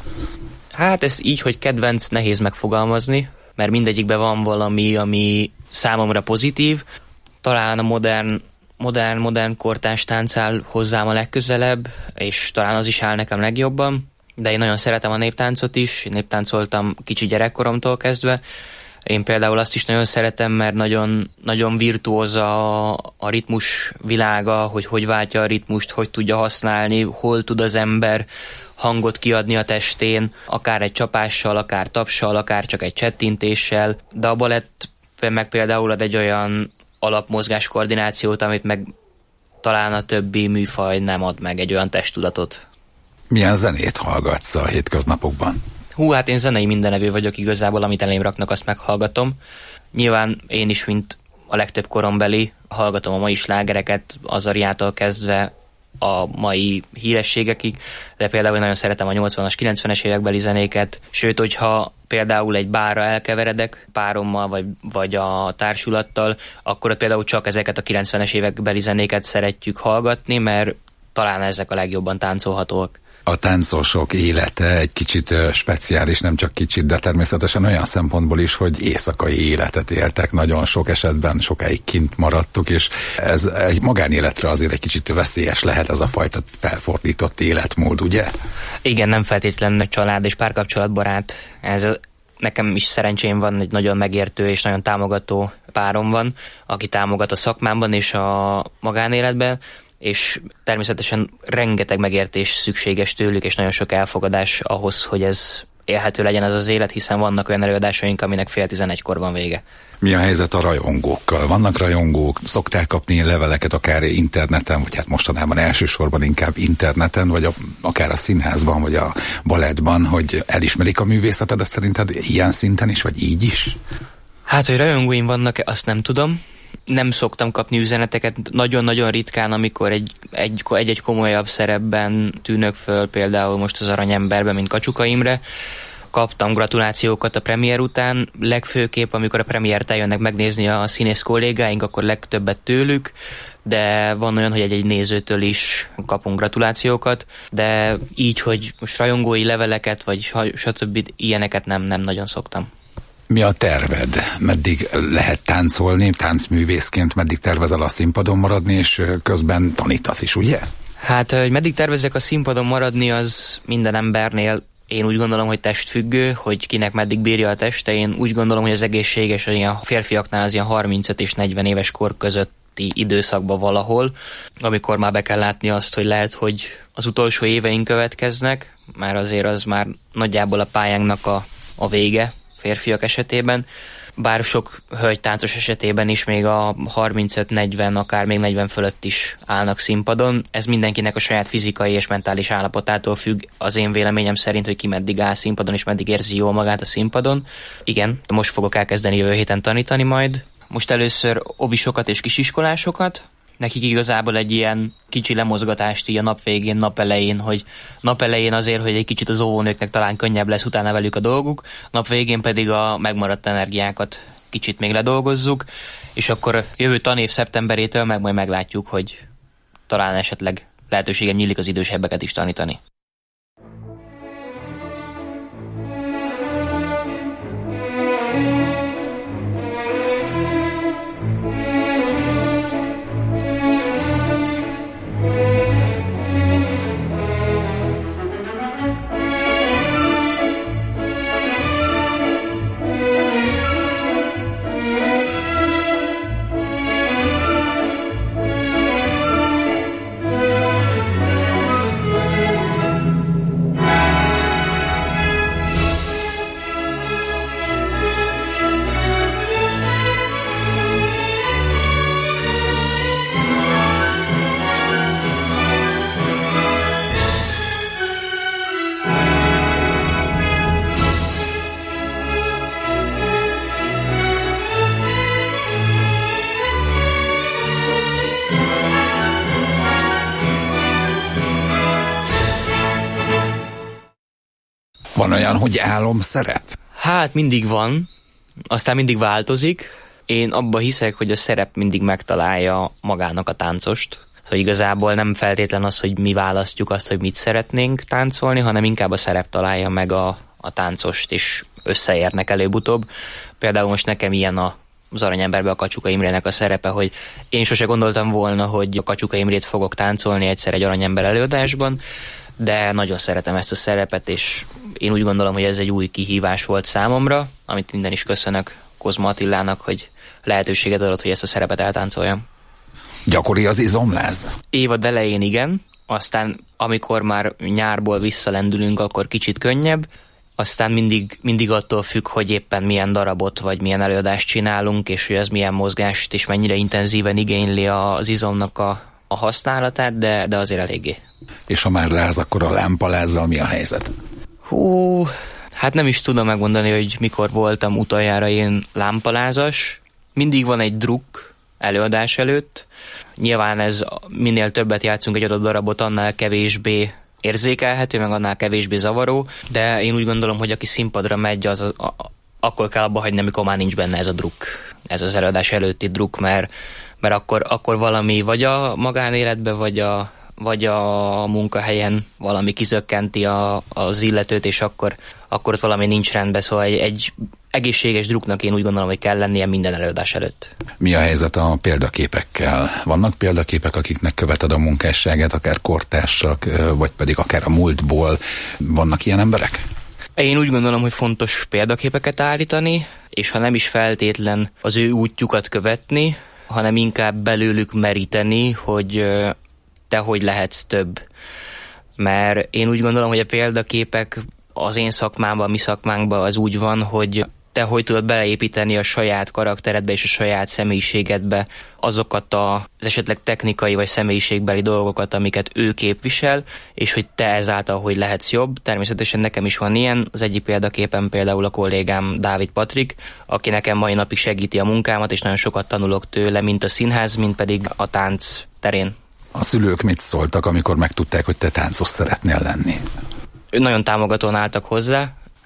Hát ez így, hogy kedvenc, nehéz megfogalmazni, mert mindegyikben van valami, ami számomra pozitív. Talán a modern, modern, modern kortárs tánc áll hozzám a legközelebb, és talán az is áll nekem legjobban, de én nagyon szeretem a néptáncot is, én néptáncoltam kicsi gyerekkoromtól kezdve. Én például azt is nagyon szeretem, mert nagyon, nagyon virtuóz a, a ritmus világa, hogy hogy váltja a ritmust, hogy tudja használni, hol tud az ember hangot kiadni a testén, akár egy csapással, akár tapssal, akár csak egy csettintéssel, de a balett meg például ad egy olyan alapmozgás koordinációt, amit meg talán a többi műfaj nem ad meg, egy olyan testtudatot. Milyen zenét hallgatsz a hétköznapokban? Hú, hát én zenei mindenevő vagyok igazából, amit elém raknak, azt meghallgatom. Nyilván én is, mint a legtöbb korombeli, hallgatom a mai slágereket, az Ariától kezdve a mai hírességekig, de például nagyon szeretem a nyolcvanas, kilencvenes évekbeli zenéket, sőt, hogyha például egy bárra elkeveredek párommal, vagy, vagy a társulattal, akkor ott például csak ezeket a kilencvenes évekbeli zenéket szeretjük hallgatni, mert talán ezek a legjobban táncolhatóak. A táncosok élete egy kicsit speciális, nem csak kicsit, de természetesen olyan szempontból is, hogy éjszakai életet éltek, nagyon sok esetben sokáig kint maradtuk, és ez egy magánéletre azért egy kicsit veszélyes lehet ez a fajta felfordított életmód, ugye? Igen, nem feltétlenül család és párkapcsolatbarát. Ez nekem is szerencsém van, egy nagyon megértő és nagyon támogató párom van, aki támogat a szakmámban és a magánéletben, és természetesen rengeteg megértés szükséges tőlük, és nagyon sok elfogadás ahhoz, hogy ez élhető legyen ez az élet, hiszen vannak olyan előadásaink, aminek fél tizenegykor van vége. Mi a helyzet a rajongókkal? Vannak rajongók, szokták kapni leveleket akár interneten, vagy hát mostanában elsősorban inkább interneten, vagy a, akár a színházban, vagy a balettban, hogy elismerik a művészetedet szerinted ilyen szinten is, vagy így is? Hát, hogy rajongóim vannak, azt nem tudom. Nem szoktam kapni üzeneteket, nagyon-nagyon ritkán, amikor egy, egy, egy-egy komolyabb szerepben tűnök föl, például most az Aranyemberben, mint Kacsuka Imre. Kaptam gratulációkat a premier után, legfőképp, amikor a premiért eljönnek megnézni a színész kollégáink, akkor legtöbbet tőlük, de van olyan, hogy egy-egy nézőtől is kapunk gratulációkat, de így, hogy most rajongói leveleket, vagy stb. Ilyeneket nem, nem nagyon szoktam. Mi a terved? Meddig lehet táncolni, táncművészként, meddig tervezel a színpadon maradni, és közben tanítasz is, ugye? Hát, hogy meddig tervezek a színpadon maradni, az minden embernél én úgy gondolom, hogy testfüggő, hogy kinek meddig bírja a teste. Én úgy gondolom, hogy az egészséges, hogy a férfiaknál az ilyen harmincöt és negyven éves kor közötti időszakban valahol, amikor már be kell látni azt, hogy lehet, hogy az utolsó éveink következnek, már azért az már nagyjából a pályánknak a, a vége férfiak esetében, bár sok hölgytáncos esetében is még a harmincöt negyven, akár még negyven fölött is állnak színpadon. Ez mindenkinek a saját fizikai és mentális állapotától függ, az én véleményem szerint, hogy ki meddig áll színpadon, és meddig érzi jól magát a színpadon. Igen, most fogok elkezdeni jövő héten tanítani majd. Most először ovisokat és kisiskolásokat. Nekik igazából egy ilyen kicsi lemozgatást így a nap végén, nap elején, hogy nap elején azért, hogy egy kicsit az óvónőknek talán könnyebb lesz utána velük a dolguk, nap végén pedig a megmaradt energiákat kicsit még ledolgozzuk, és akkor jövő tanév szeptemberétől meg majd meglátjuk, hogy talán esetleg lehetőségem nyílik az idősebbeket is tanítani. Van olyan, hogy álomszerep? Hát mindig van, aztán mindig változik. Én abba hiszek, hogy a szerep mindig megtalálja magának a táncost. Hogy igazából nem feltétlen az, hogy mi választjuk azt, hogy mit szeretnénk táncolni, hanem inkább a szerep találja meg a, a táncost, és összeérnek előbb-utóbb. Például most nekem ilyen a az Aranyemberbe a Kacsuka Imrének a szerepe, hogy én sose gondoltam volna, hogy a Kacsuka Imrét fogok táncolni egyszer egy Aranyember előadásban, de nagyon szeretem ezt a szerepet, és én úgy gondolom, hogy ez egy új kihívás volt számomra, amit minden is köszönök Kozma Attilának, hogy lehetőséget adott, hogy ezt a szerepet eltáncoljam. Gyakori az izomláz? Évad elején igen, aztán amikor már nyárból visszalendülünk, akkor kicsit könnyebb, aztán mindig, mindig attól függ, hogy éppen milyen darabot vagy milyen előadást csinálunk, és hogy ez milyen mozgást és mennyire intenzíven igényli az izomnak a, a használatát, de, de azért eléggé. És ha már láz, akkor a lámpalázzal mi a helyzet? Hú, hát nem is tudom megmondani, hogy mikor voltam utoljára én lámpalázas. Mindig van egy druk előadás előtt. Nyilván ez minél többet játszunk egy adott darabot, annál kevésbé érzékelhető, meg annál kevésbé zavaró, de én úgy gondolom, hogy aki színpadra megy, az a, a, akkor kell abba hagyni, amikor már nincs benne ez a druk, ez az előadás előtti druk, mert, mert akkor, akkor valami vagy a magánéletben, vagy a, vagy a munkahelyen valami kizökkenti a, az illetőt, és akkor, akkor ott valami nincs rendben, szóval egy, egy egészséges druknak én úgy gondolom, hogy kell lennie minden előadás előtt. Mi a helyzet a példaképekkel? Vannak példaképek, akiknek követed a munkásságát, akár kortársak, vagy pedig akár a múltból? Vannak ilyen emberek? Én úgy gondolom, hogy fontos példaképeket állítani, és ha nem is feltétlen az ő útjukat követni, hanem inkább belőlük meríteni, hogy te hogy lehetsz több. Mert én úgy gondolom, hogy a példaképek az én szakmámban, a mi szakmánkban az úgy van, hogy te hogy tudod beleépíteni a saját karakteredbe és a saját személyiségedbe azokat az esetleg technikai vagy személyiségbeli dolgokat, amiket ő képvisel, és hogy te ezáltal hogy lehetsz jobb. Természetesen nekem is van ilyen. Az egyik példaképen például a kollégám Dávid Patrik, aki nekem mai napig segíti a munkámat, és nagyon sokat tanulok tőle, mint a színház, mint pedig a tánc terén. A szülők mit szóltak, amikor megtudták, hogy te táncos szeretnél lenni? Nagyon támogatóan álltak hozzá.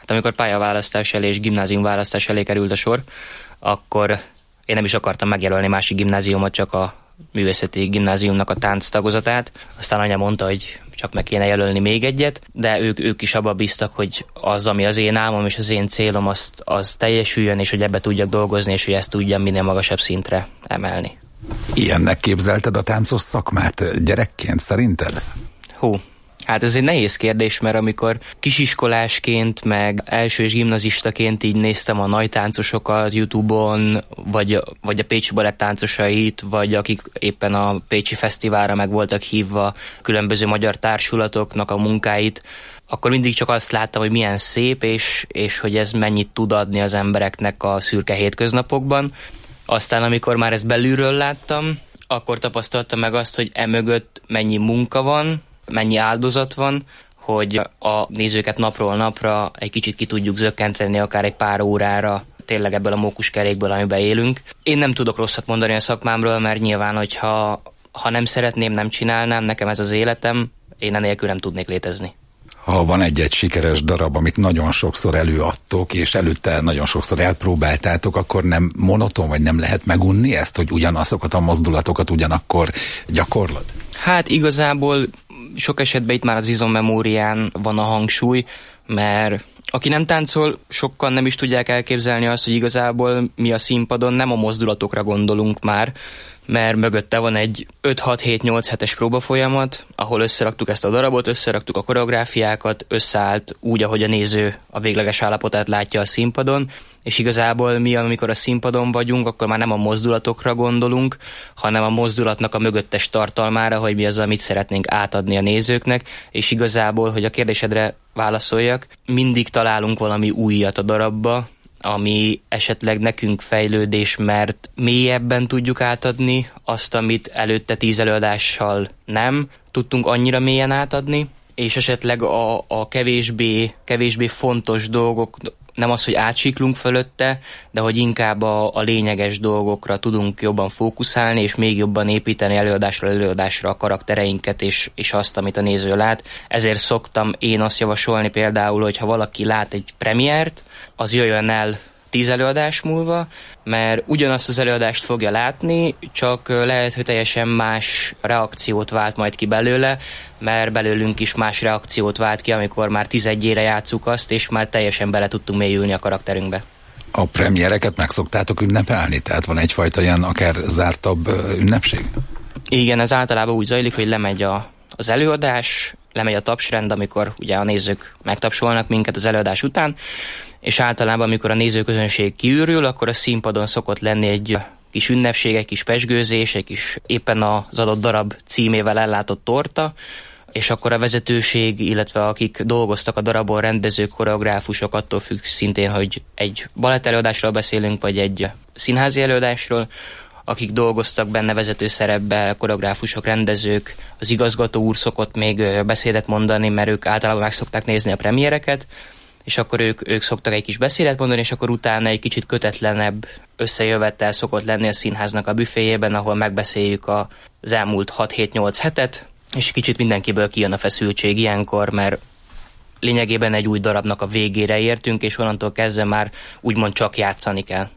De amikor pályaválasztás elé és gimnázium választás elé került a sor, akkor én nem is akartam megjelölni másik gimnáziumot, csak a művészeti gimnáziumnak a tánc tagozatát. Aztán anya mondta, hogy csak meg kéne jelölni még egyet, de ők, ők is abba bíztak, hogy az, ami az én álmom és az én célom, az, az teljesüljön, és hogy ebbe tudjak dolgozni, és hogy ezt tudjam minél magasabb szintre emelni. Ilyennek képzelted a táncos szakmát gyerekként, szerinted? Hú, hát ez egy nehéz kérdés, mert amikor kisiskolásként, meg első és gimnazistaként így néztem a nagy táncosokat YouTube-on, vagy, vagy a Pécsi Balett táncosait, vagy akik éppen a Pécsi Fesztiválra meg voltak hívva, különböző magyar társulatoknak a munkáit, akkor mindig csak azt láttam, hogy milyen szép, és, és hogy ez mennyit tud adni az embereknek a szürke hétköznapokban. Aztán, amikor már ezt belülről láttam, akkor tapasztaltam meg azt, hogy emögött mennyi munka van, mennyi áldozat van, hogy a nézőket napról napra egy kicsit ki tudjuk zökkenteni, akár egy pár órára, tényleg ebből a mókuskerékből, amiben élünk. Én nem tudok rosszat mondani a szakmámról, mert nyilván, hogyha ha nem szeretném, nem csinálnám, nekem ez az életem, én enélkül nem tudnék létezni. Ha van egy-egy sikeres darab, amit nagyon sokszor előadtok, és előtte nagyon sokszor elpróbáltátok, akkor nem monoton, vagy nem lehet megunni ezt, hogy ugyanazokat a mozdulatokat ugyanakkor gyakorlod? Hát igazából sok esetben itt már az izommemórián van a hangsúly, mert aki nem táncol, sokan nem is tudják elképzelni azt, hogy igazából mi a színpadon, nem a mozdulatokra gondolunk már, mert mögötte van egy öt hat hét nyolc hetes próbafolyamat, ahol összeraktuk ezt a darabot, összeraktuk a koreográfiákat, összeállt úgy, ahogy a néző a végleges állapotát látja a színpadon, és igazából mi, amikor a színpadon vagyunk, akkor már nem a mozdulatokra gondolunk, hanem a mozdulatnak a mögöttes tartalmára, hogy mi az, amit szeretnénk átadni a nézőknek, és igazából, hogy a kérdésedre válaszoljak, mindig találunk valami újat a darabba, ami esetleg nekünk fejlődés, mert mélyebben tudjuk átadni azt, amit előtte tíz előadással nem tudtunk annyira mélyen átadni, és esetleg a, a kevésbé, kevésbé fontos dolgok, nem az, hogy átsiklunk fölötte, de hogy inkább a, a lényeges dolgokra tudunk jobban fókuszálni, és még jobban építeni előadásra előadásra a karaktereinket, és, és azt, amit a néző lát. Ezért szoktam én azt javasolni például, hogy ha valaki lát egy premiért, az jöjjön el tíz előadás múlva, mert ugyanazt az előadást fogja látni, csak lehet, hogy teljesen más reakciót vált majd ki belőle, mert belőlünk is más reakciót vált ki, amikor már tizenegyére játsszuk azt, és már teljesen bele tudtunk mélyülni a karakterünkbe. A premiereket meg szoktátok ünnepelni? Tehát van egyfajta ilyen akár zártabb ünnepség? Igen, ez általában úgy zajlik, hogy lemegy a, az előadás, lemegy a tapsrend, amikor ugye a nézők megtapsolnak minket az előadás után, és általában, amikor a nézőközönség kiürül, akkor a színpadon szokott lenni egy kis ünnepség, egy kis pezsgőzés, egy kis éppen az adott darab címével ellátott torta, és akkor a vezetőség, illetve akik dolgoztak a darabon, rendezők, koreográfusok, attól függ szintén, hogy egy balett előadásról beszélünk, vagy egy színházi előadásról, akik dolgoztak benne vezető szerepbe, koreográfusok, rendezők, az igazgató úr szokott még beszédet mondani, mert ők általában meg szokták nézni a premiereket, és akkor ők, ők szoktak egy kis beszédet mondani, és akkor utána egy kicsit kötetlenebb összejövettel szokott lenni a színháznak a büféjében, ahol megbeszéljük az elmúlt hat hét nyolc hetet, és kicsit mindenkiből kijön a feszültség ilyenkor, mert lényegében egy új darabnak a végére értünk, és onnantól kezdve már úgymond csak játszani kell.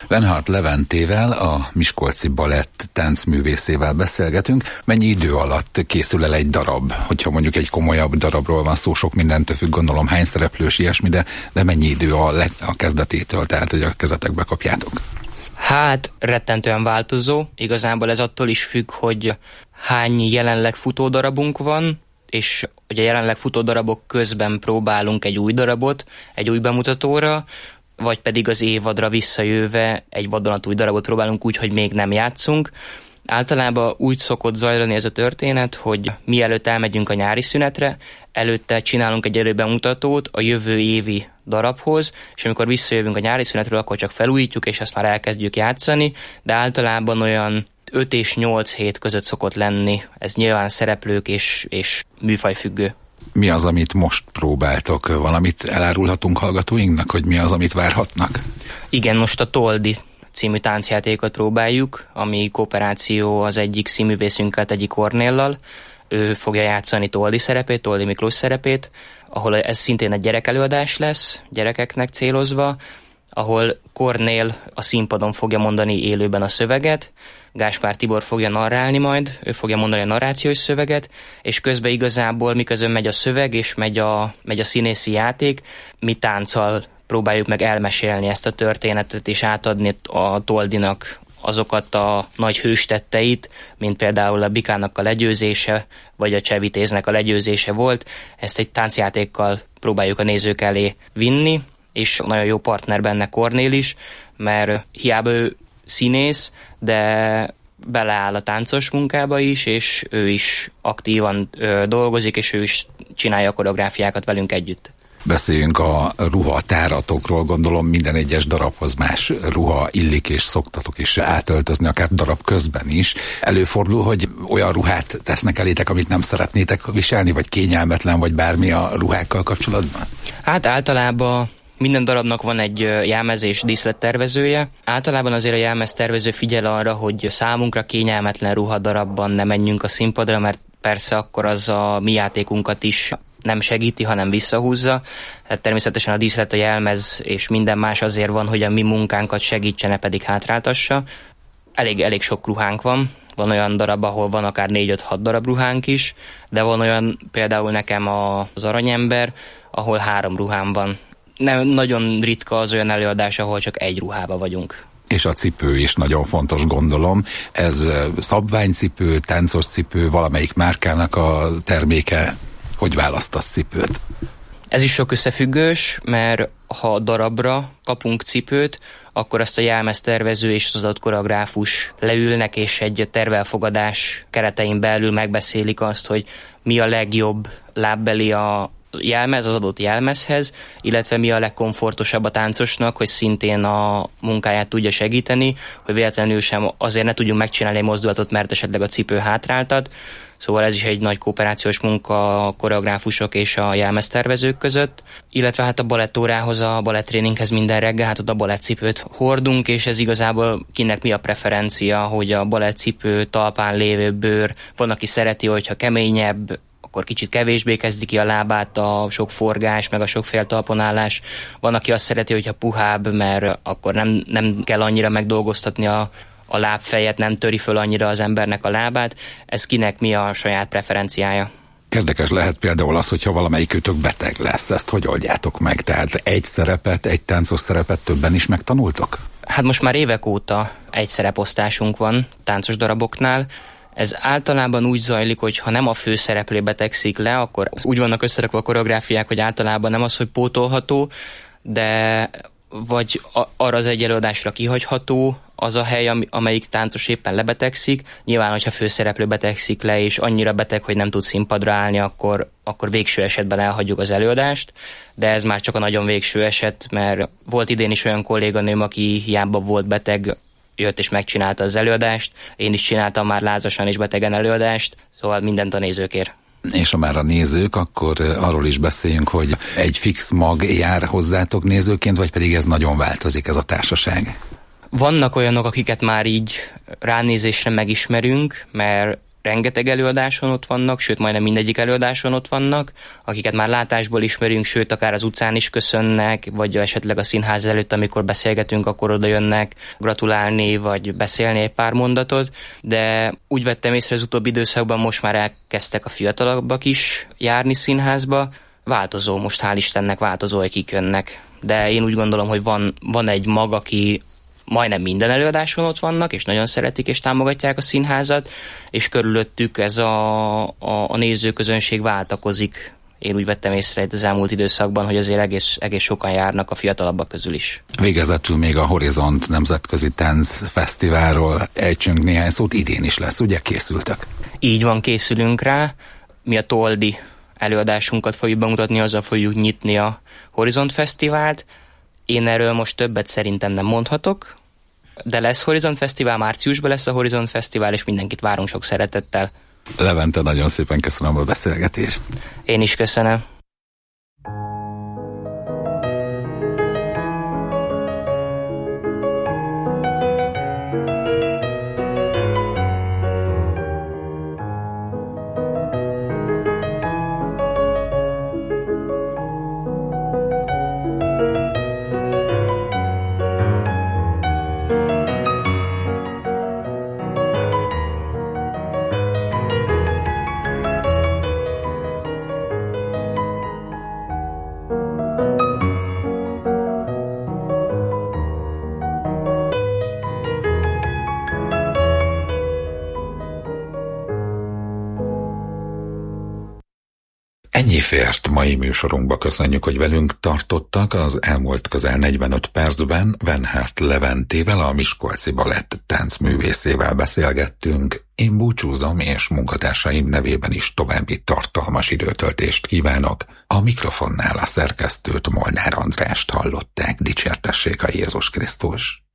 Lenhardt Leventével, a Miskolci Balett táncművészével beszélgetünk. Mennyi idő alatt készül el egy darab? Hogyha mondjuk egy komolyabb darabról van szó, sok mindentől függ, gondolom hány szereplős ilyesmi, de, de mennyi idő a, leg, a kezdetétől, tehát hogy a kezetekbe kapjátok? Hát rettentően változó. Igazából ez attól is függ, hogy hány jelenleg futó darabunk van, és hogy a jelenleg futó darabok közben próbálunk egy új darabot, egy új bemutatóra, vagy pedig az évadra visszajöve egy vadonatúj darabot próbálunk úgy, hogy még nem játszunk. Általában úgy szokott zajlani ez a történet, hogy mielőtt elmegyünk a nyári szünetre, előtte csinálunk egy előbemutatót a jövő évi darabhoz, és amikor visszajövünk a nyári szünetről, akkor csak felújítjuk, és azt már elkezdjük játszani, de általában olyan öt és nyolc hét között szokott lenni. Ez nyilván szereplők és, és műfajfüggő. Mi az, amit most próbáltok? Valamit elárulhatunk hallgatóinknak, hogy mi az, amit várhatnak? Igen, most a Toldi című táncjátékot próbáljuk, ami kooperáció az egyik színművészünkkel, egyik Kornéllal. Ő fogja játszani Toldi szerepét, Toldi Miklós szerepét, ahol ez szintén egy gyerekelőadás lesz, gyerekeknek célozva, ahol Kornél a színpadon fogja mondani élőben a szöveget, Gáspár Tibor fogja narrálni majd, ő fogja mondani a narrációs szöveget, és közben igazából miközben megy a szöveg és megy a, megy a színészi játék, mi tánccal próbáljuk meg elmesélni ezt a történetet és átadni a Toldinak azokat a nagy hőstetteit, mint például a Bikának a legyőzése, vagy a Csevitéznek a legyőzése volt. Ezt egy táncjátékkal próbáljuk a nézők elé vinni, és nagyon jó partner benne Kornél is, mert hiába ő színész, de beleáll a táncos munkába is, és ő is aktívan ö, dolgozik, és ő is csinálja a koreográfiákat velünk együtt. Beszéljünk a ruhatáratokról, gondolom minden egyes darabhoz más ruha illik, és szoktatok is átöltözni, akár darab közben is. Előfordul, hogy olyan ruhát tesznek elétek, amit nem szeretnétek viselni, vagy kényelmetlen, vagy bármi a ruhákkal kapcsolatban? Hát általában minden darabnak van egy jelmez és díszlettervezője. Általában azért a jelmeztervező figyel arra, hogy számunkra kényelmetlen ruhadarabban ne menjünk a színpadra, mert persze akkor az a mi játékunkat is nem segíti, hanem visszahúzza. Hát természetesen a díszlet, a jelmez és minden más azért van, hogy a mi munkánkat segítsene, pedig hátráltassa. Elég, elég sok ruhánk van. Van olyan darab, ahol van akár négy-öt-hat darab ruhánk is, de van olyan, például nekem az Aranyember, ahol három ruhám van. Nem, nagyon ritka az olyan előadás, ahol csak egy ruhába vagyunk. És a cipő is nagyon fontos, gondolom. Ez szabványcipő, táncos cipő, valamelyik márkának a terméke. Hogy választasz cipőt? Ez is sok összefüggős, mert ha darabra kapunk cipőt, akkor azt a jelmeztervező és az adott koreográfus leülnek, és egy tervelfogadás keretein belül megbeszélik azt, hogy mi a legjobb lábbeli a jelmez az adott jelmezhez, illetve mi a legkomfortosabb a táncosnak, hogy szintén a munkáját tudja segíteni, hogy véletlenül sem azért ne tudjunk megcsinálni egy mozdulatot, mert esetleg a cipő hátráltat. Szóval ez is egy nagy kooperációs munka a koreográfusok és a jelmeztervezők között, illetve hát a balettórához, a balettréninghez minden reggel, hát ott a balettcipőt hordunk, és ez igazából kinek mi a preferencia, hogy a balettcipő talpán lévő bőr, van, aki szereti, hogyha keményebb, akkor kicsit kevésbé kezdi ki a lábát a sok forgás, meg a sok féltalponállás. Van, aki azt szereti, hogyha puhább, mert akkor nem, nem kell annyira megdolgoztatni a, a lábfejet, nem töri föl annyira az embernek a lábát. Ez kinek mi a saját preferenciája. Érdekes lehet például az, hogyha valamelyikőtök beteg lesz. Ezt hogy oldjátok meg? Tehát egy szerepet, egy táncos szerepet többen is megtanultok? Hát most már évek óta egy szereposztásunk van táncos daraboknál. Ez általában úgy zajlik, hogy ha nem a főszereplő betegszik le, akkor úgy vannak összerakva a koreográfiák, hogy általában nem az, hogy pótolható, de vagy arra az egy előadásra kihagyható az a hely, amelyik táncos éppen lebetegszik. Nyilván, hogyha főszereplő betegszik le, és annyira beteg, hogy nem tud színpadra állni, akkor, akkor végső esetben elhagyjuk az előadást, de ez már csak a nagyon végső eset, mert volt idén is olyan kolléganőm, aki hiába volt beteg, jött és megcsinálta az előadást. Én is csináltam már lázasan és betegen előadást, szóval mindent a nézőkért. És ha már a nézők, akkor arról is beszéljünk, hogy egy fix mag jár hozzátok nézőként, vagy pedig ez nagyon változik, ez a társaság? Vannak olyanok, akiket már így ránézésre megismerünk, mert rengeteg előadáson ott vannak, sőt majdnem mindegyik előadáson ott vannak, akiket már látásból ismerünk, sőt akár az utcán is köszönnek, vagy esetleg a színház előtt, amikor beszélgetünk, akkor oda jönnek gratulálni, vagy beszélni egy pár mondatot, de úgy vettem észre az utóbbi időszakban most már elkezdtek a fiatalabbak is járni színházba. Változó, most hál' Istennek változó, hogy kik jönnek, de én úgy gondolom, hogy van, van egy mag, aki majdnem minden előadáson ott vannak, és nagyon szeretik és támogatják a színházat, és körülöttük ez a, a, a nézőközönség váltakozik. Én úgy vettem észre az elmúlt időszakban, hogy azért egész, egész sokan járnak a fiatalabbak közül is. Végezetül még a Horizont Nemzetközi Tánc Fesztiválról ejtsünk néhány szót, idén is lesz, ugye készültek? Így van, készülünk rá. Mi a Toldi előadásunkat fogjuk bemutatni, azzal fogjuk nyitni a Horizont Fesztivált. Én erről most többet szerintem nem mondhatok, de lesz Horizont Fesztivál, márciusban lesz a Horizont Fesztivál, és mindenkit várunk sok szeretettel. Levente, nagyon szépen köszönöm a beszélgetést. Én is köszönöm. Ennyi fért mai műsorunkba, köszönjük, hogy velünk tartottak. Az elmúlt közel negyvenöt percben Wenhart Leventével, a Miskolci Balett táncművészével beszélgettünk. Én búcsúzom, és munkatársaim nevében is további tartalmas időtöltést kívánok. A mikrofonnál a szerkesztőt, Molnár Andrást hallották. Dicsértessék a Jézus Krisztus!